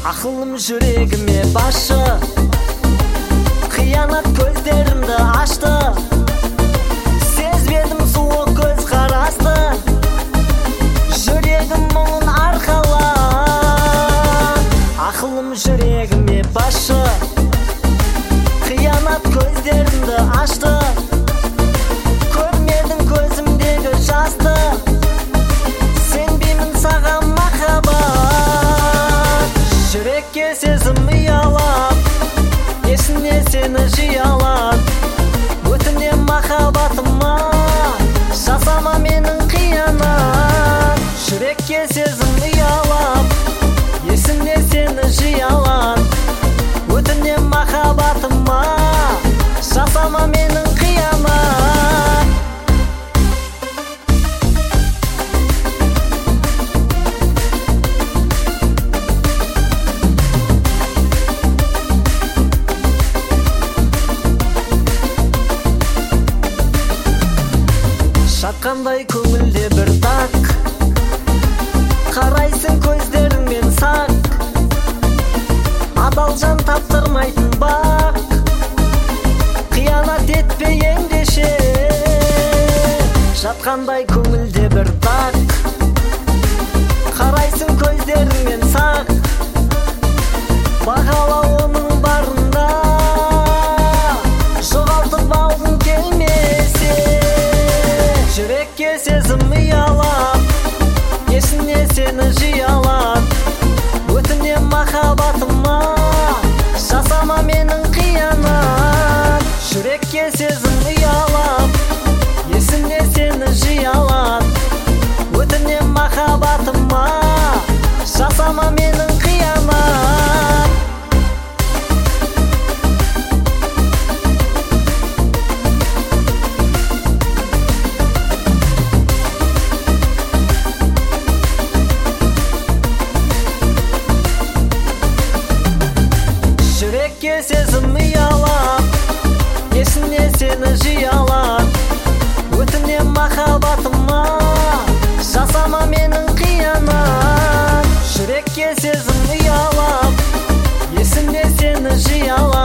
Ақылым жүрегіме басшы, қиянат көздерімді ашты. Сезбедім суық көз қарасты, жүрегім мұңын арқалап. Ақылым жүрегіме басшы, қиянат көздерімді ашты. Көрмедің көзімдегі жасты, сенбеймін саған махаббат. Жүрекке сезім ұялап, есіне сені жиялап. Өтінем махаббатыма, жасама менің қиянат. Жүрекке сезім ұялап, есіне сені жиялап. Өтінем махаббатыма, жасама менің қиянат. Жатқандай көңілде бір тақ, қарайсың көздеріңмен сақ. Адал жан таптырмайтын бақ, қиянат етпе ендеше. Жатқандай көңілде бір тақ, қарайсың көздеріңмен сақ. Бағала оның барында, жоғалтып алғың келмесе. Жүрекке сезім ұялап, есіне сені жиялап. Өтінем махаббатыма, жасама менің қиянат. Жүрекке сезім ұялап, есіне сені жиялап. Өтінем махаббатыма, жасама менің қиянат. Жүрекке сезім ұялап, есіне сені жиялап. Өтінем махаббатыма, жасама менің қиянат. Жүрекке сезім ұялап, есіне сені жиялап.